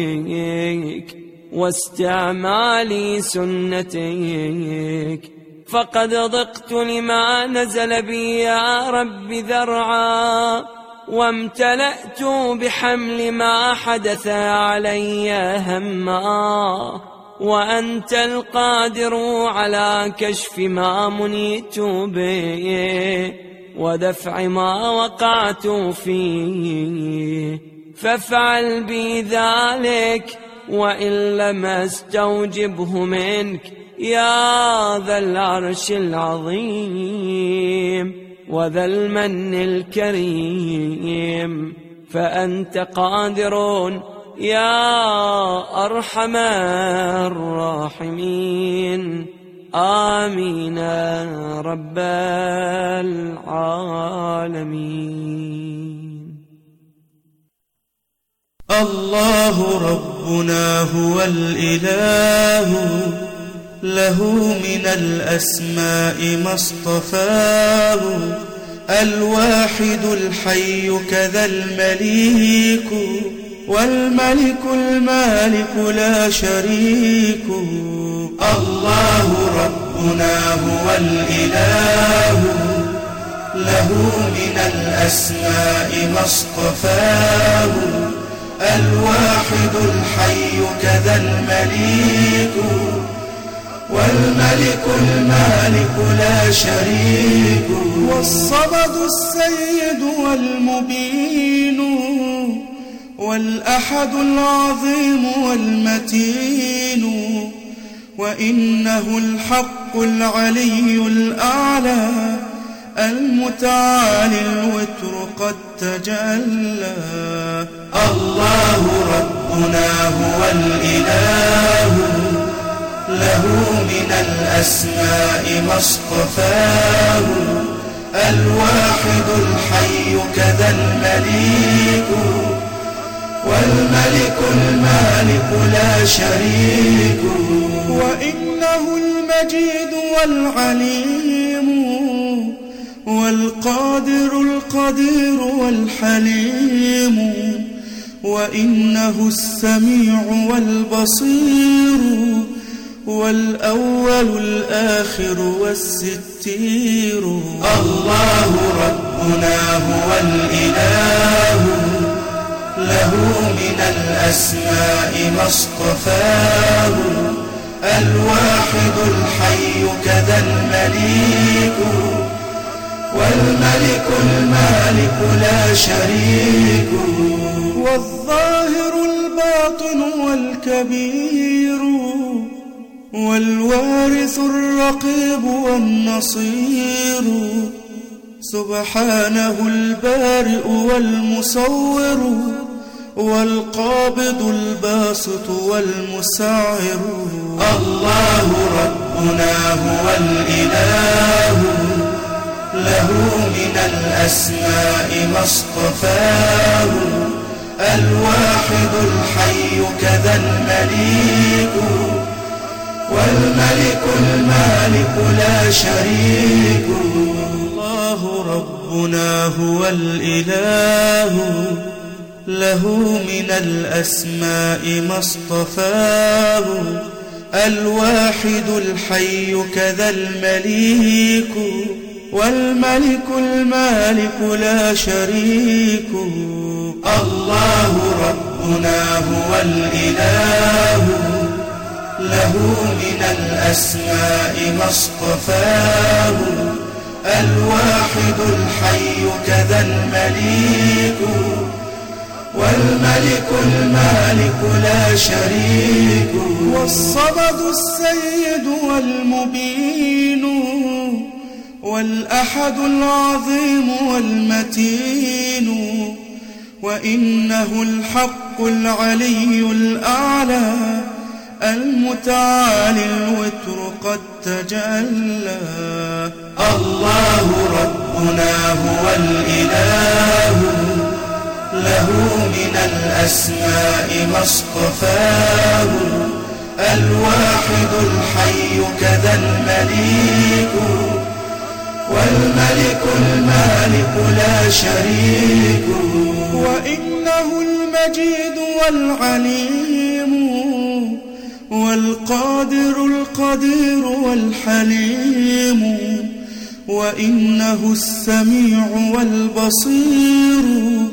فروضك واستعمال سنتك، فقد ضقت لما نزل بي يا رب ذرعا، وامتلأت بحمل ما حدث علي هما، وأنت القادر على كشف ما منيت به ودفع ما وقعت فيه، فافعل بي ذلك وإن لم استوجبه منك يا ذا العرش العظيم وذا المن الكريم، فأنت قادر يا أرحم الراحمين. آمين رب العالمين. الله ربنا هو الإله، له من الأسماء ما اصطفاه، الواحد الحي كذا المليك، والملك المالك لا شريك. الله ربنا هو الإله، له من الأسماء ما اصطفاه، الواحد الحي كذا المليك، والملك المالك لا شريك. والصمد السيد والمبين، والأحد العظيم والمتين، وإنه الحق العلي الأعلى، المتعالي الوتر قد تجلى. الله ربنا هو الإله، له من الأسماء ما اصطفاه، الواحد الحي كذا المليك، والملك المالك لا شريك. وإنه المجيد والعليم، والقادر القدير والحليم، وإنه السميع والبصير، والأول الآخر والستير. الله ربنا هو الإله، له من الأسماء ما اصطفاه، الواحد الحي كذا المليك، والملك المالك لا شريك. والظاهر الباطن والكبير، والوارث الرقيب والنصير، سبحانه البارئ والمصور، والقابض الباسط والمسعر. الله ربنا هو الإله، له من الأسماء ما اصطفاه، الواحد الحي كذا المليك، والملك المالك لا شريك. الله ربنا هو الإله، له من الأسماء ما اصطفاه، الواحد الحي كذا المليك، والملك المالك لا شريك. الله ربنا هو الإله، له من الأسماء ما اصطفاه، الواحد الحي كذا المليك، والملك المالك لا شريك. والصمد السيد والمبين، والأحد العظيم والمتين، وإنه الحق العلي الأعلى، المتعالي الوتر قد تجلى. الله ربنا هو الإله، له من الأسماء ما اصطفاه، الواحد الحي كذا المليك، والملك المالك لا شريك. وإنه المجيد والعليم، والقادر القدير والحليم، وإنه السميع والبصير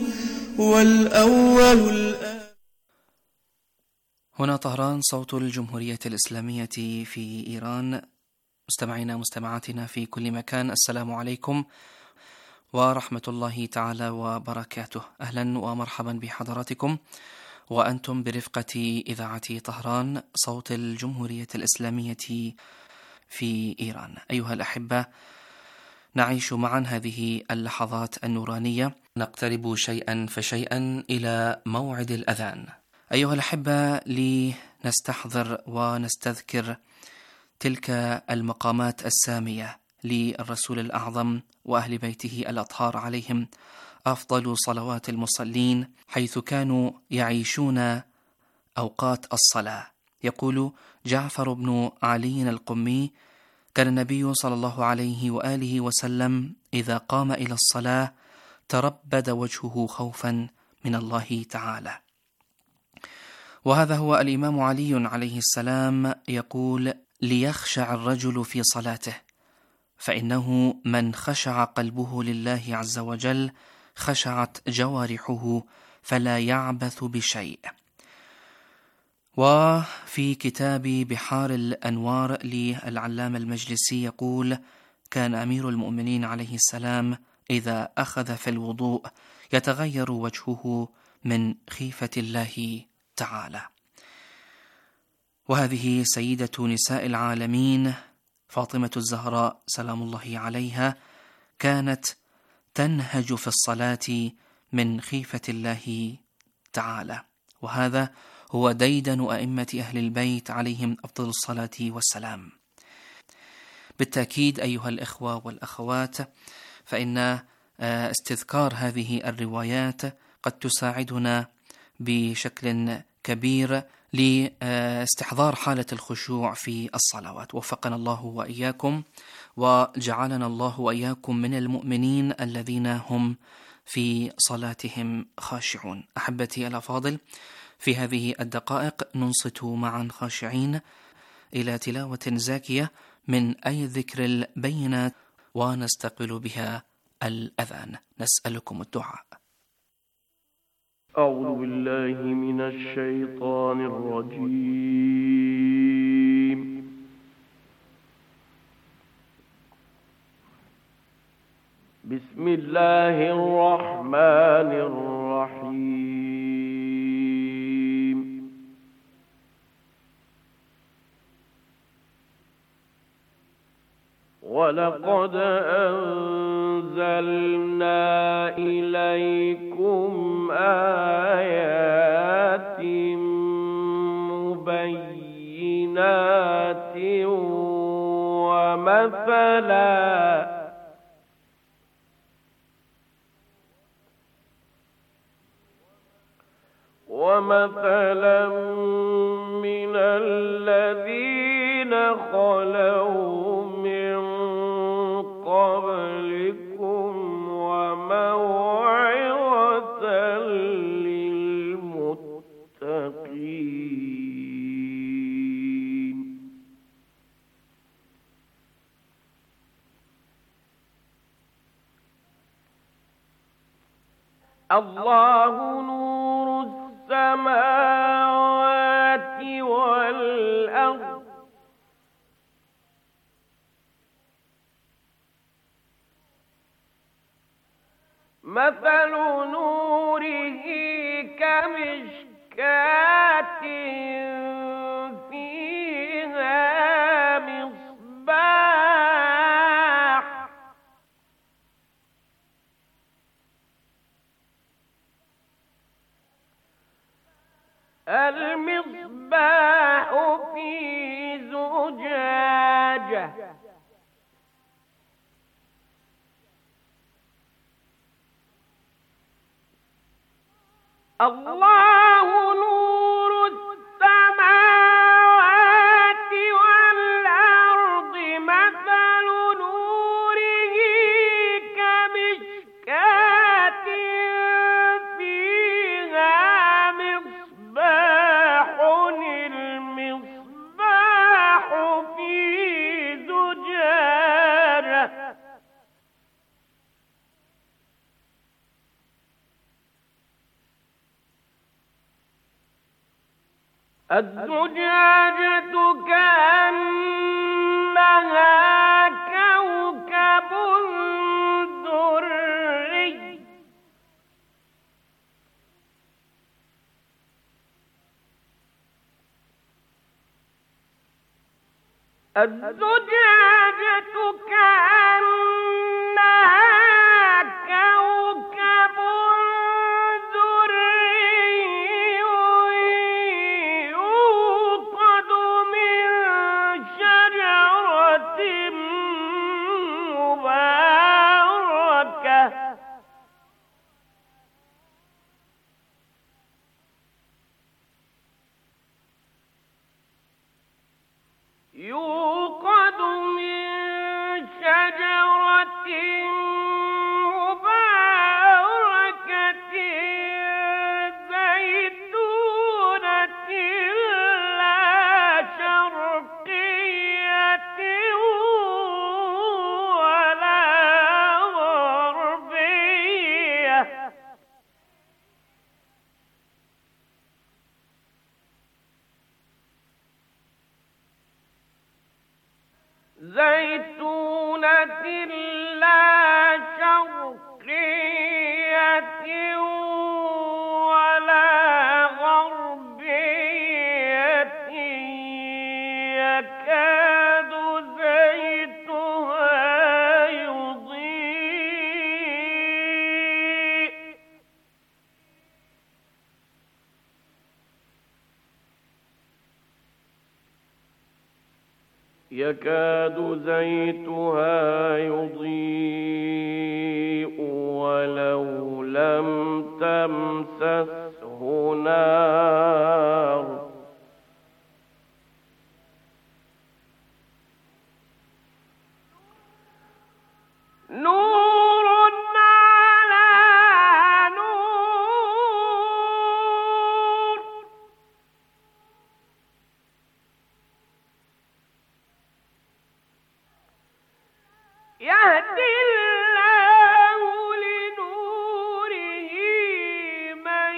والأول الآخر. هنا طهران، صوت الجمهورية الإسلامية في إيران. مستمعينا مستمعاتنا في كل مكان، السلام عليكم ورحمة الله تعالى وبركاته. أهلا ومرحبا بحضراتكم وأنتم برفقة إذاعة طهران، صوت الجمهورية الإسلامية في إيران. أيها الأحبة، نعيش معا هذه اللحظات النورانية، نقترب شيئا فشيئا إلى موعد الأذان. أيها الأحبة، لنستحضر ونستذكر تلك المقامات السامية للرسول الأعظم وأهل بيته الأطهار عليهم أفضل صلوات المصلين، حيث كانوا يعيشون أوقات الصلاة. يقول جعفر بن علي القمي: كان النبي صلى الله عليه وآله وسلم إذا قام إلى الصلاة تربد وجهه خوفا من الله تعالى. وهذا هو الإمام علي عليه السلام يقول: ليخشع الرجل في صلاته، فإنه من خشع قلبه لله عز وجل خشعت جوارحه فلا يعبث بشيء. وفي كتاب بحار الأنوار للعلامة المجلسي يقول: كان أمير المؤمنين عليه السلام إذا أخذ في الوضوء يتغير وجهه من خيفة الله تعالى. وهذه سيدة نساء العالمين فاطمة الزهراء سلام الله عليها كانت تنهج في الصلاة من خيفة الله تعالى، وهذا هو ديدن أئمة أهل البيت عليهم أفضل الصلاة والسلام. بالتأكيد أيها الإخوة والأخوات، فإن استذكار هذه الروايات قد تساعدنا بشكل كبير لاستحضار حالة الخشوع في الصلوات. وفقنا الله وإياكم وجعلنا الله وإياكم من المؤمنين الذين هم في صلاتهم خاشعون. أحبتي الأفاضل، في هذه الدقائق ننصت معا خاشعين إلى تلاوة زاكية من أي الذكر البينات ونستقبل بها الأذان. نسألكم الدعاء. أعوذ بالله من الشيطان الرجيم. بسم الله الرحمن الرحيم. ولقد أنزلنا إليكم آيات مبينات ومثلا ومثلا من الذين خلوا من قبلكم وموعظة للمتقين. الله نور السماوات والأرض مثل نوره كمشكاة فيها مصباح المصباح في زجاجة الله نور السماوات والأرض مثل نوره كمشكاة فيها مصباح المصباح الزجاجة كأنها كوكب دري الزجاجة كأنها كوكب دري يوقد من شجرة مباركة يوقد من شجرة مباركة زيتونة لا شرقية ولا غربية زيتونة لا شرقية ولا غربية يكاد زيتها يضيء يكاد زيتها يضيء ولو لم تمسسه نار نور على نور يهدي الله لنوره من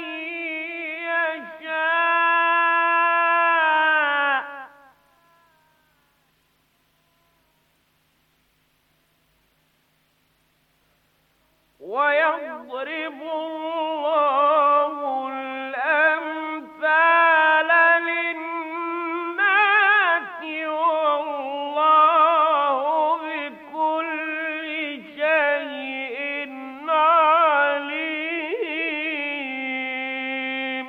يشاء ويضرب الله الأمثال للناس والله بكل شيء عليم.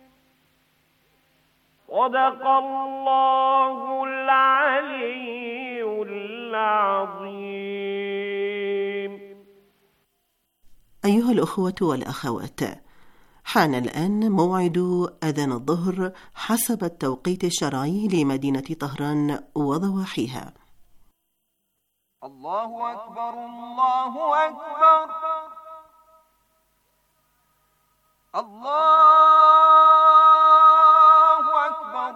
صدق الله العلي العظيم. أيها الأخوة والأخوات، حان الآن موعد أذان الظهر حسب التوقيت الشرعي لمدينة طهران وضواحيها. الله أكبر الله أكبر الله أكبر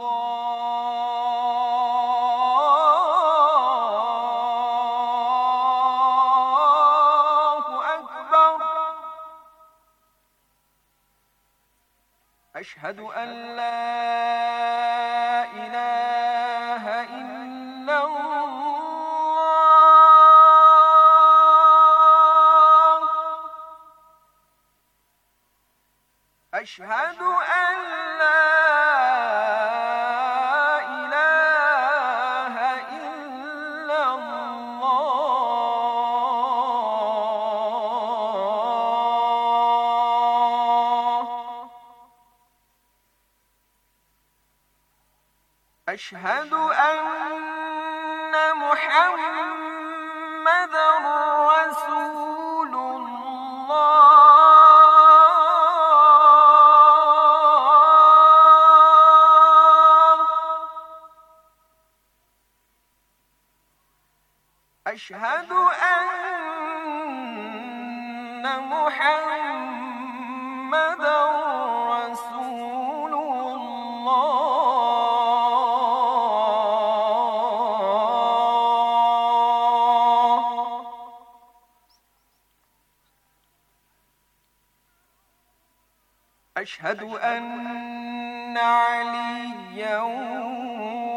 الله أكبر. أشهد أن لا إله إلا الله. أشهد أن لا إله إلا الله. أشهد أن محمدًا رسول الله. أشهد أن محمدًا رسول الله. أشهد أن عليا